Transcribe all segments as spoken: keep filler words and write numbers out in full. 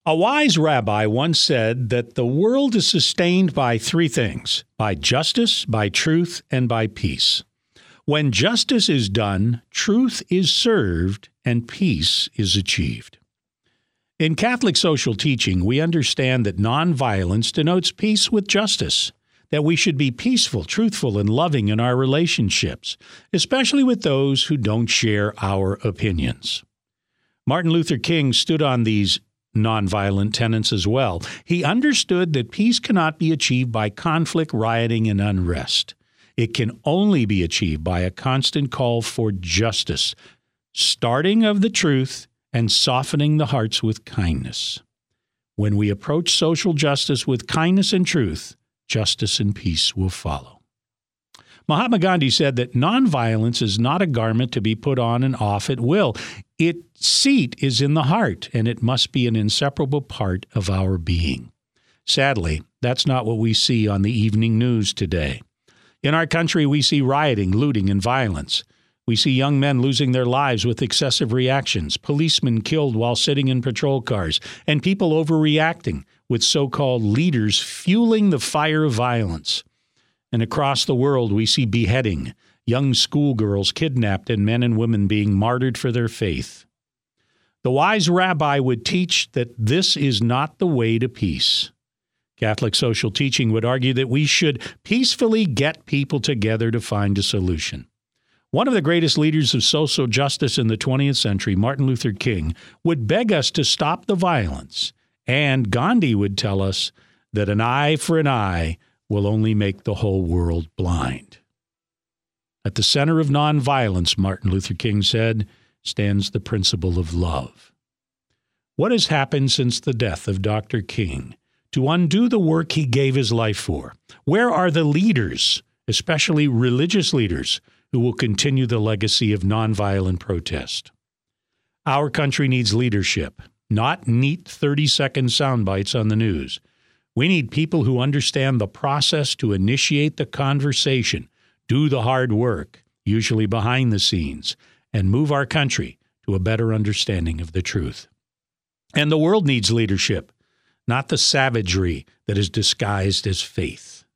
A wise rabbi once said that the world is sustained by three things: by justice, by truth, and by peace. When justice is done, truth is served, and peace is achieved. In Catholic social teaching, we understand that nonviolence denotes peace with justice, that we should be peaceful, truthful, and loving in our relationships, especially with those who don't share our opinions. Martin Luther King stood on these nonviolent tenets as well. He understood that peace cannot be achieved by conflict, rioting, and unrest. It can only be achieved by a constant call for justice, starting of the truth and softening the hearts with kindness. When we approach social justice with kindness and truth, justice and peace will follow. Mahatma Gandhi said that nonviolence is not a garment to be put on and off at will. Its seat is in the heart, and it must be an inseparable part of our being. Sadly, that's not what we see on the evening news today. In our country, we see rioting, looting, and violence. We see young men losing their lives with excessive reactions, policemen killed while sitting in patrol cars, and people overreacting, with so-called leaders fueling the fire of violence. And across the world, we see beheading, young schoolgirls kidnapped, and men and women being martyred for their faith. The wise rabbi would teach that this is not the way to peace. Catholic social teaching would argue that we should peacefully get people together to find a solution. One of the greatest leaders of social justice in the twentieth century, Martin Luther King, would beg us to stop the violence, and Gandhi would tell us that an eye for an eye will only make the whole world blind. At the center of nonviolence, Martin Luther King said, stands the principle of love. What has happened since the death of Doctor King to undo the work he gave his life for? Where are the leaders, especially religious leaders, who will continue the legacy of nonviolent protest? Our country needs leadership, not neat thirty-second sound bites on the news. We need people who understand the process to initiate the conversation, do the hard work, usually behind the scenes, and move our country to a better understanding of the truth. And the world needs leadership, not the savagery that is disguised as faith.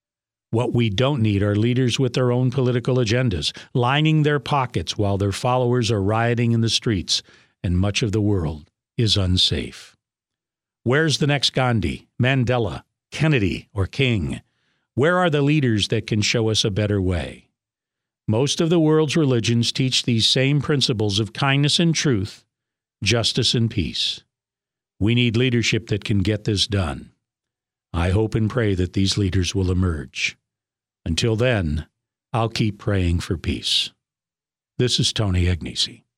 What we don't need are leaders with their own political agendas, lining their pockets while their followers are rioting in the streets, and much of the world is unsafe. Where's the next Gandhi, Mandela, Kennedy, or King? Where are the leaders that can show us a better way? Most of the world's religions teach these same principles of kindness and truth, justice and peace. We need leadership that can get this done. I hope and pray that these leaders will emerge. Until then, I'll keep praying for peace. This is Tony Agnesi.